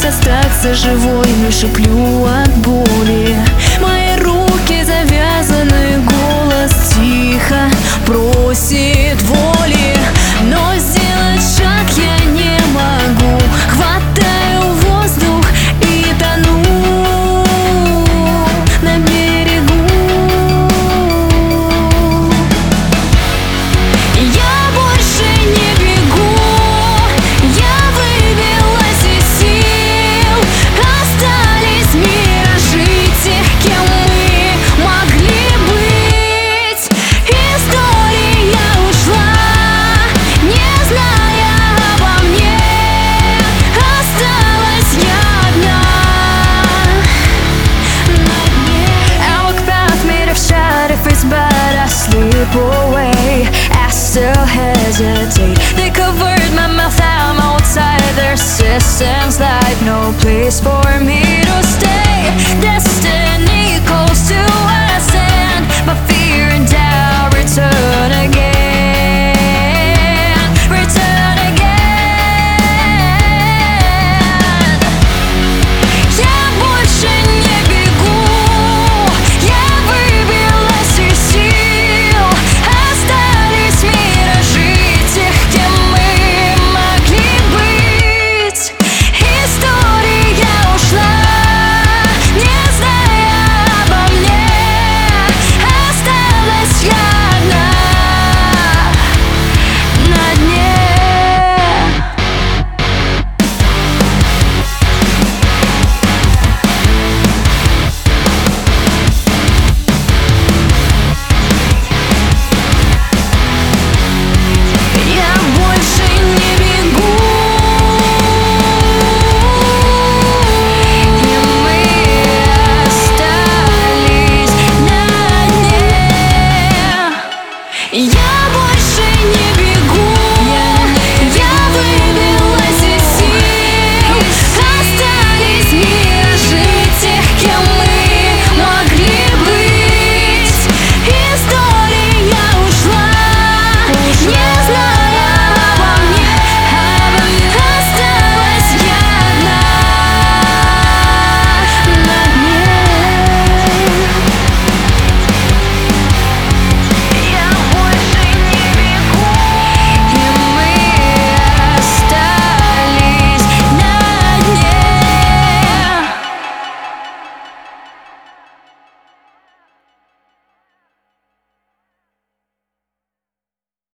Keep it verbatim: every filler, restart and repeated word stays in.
Пытаюсь остаться живой, но шиплю от боли. Мои руки завязаны, голос тихо просит воли, но сделать шаг я не могу. Хватаю воздух и тону на берегу. Я больше не бегу, я выбилась из сил. Остались миражи тех, кем мы могли быть. История ушла, не зная обо мне. Осталась я одна на дне. I walk past, made of shattered face, but I slip away. I still hesitate. They covered my mouth, I'm outside their systems, like no place for me.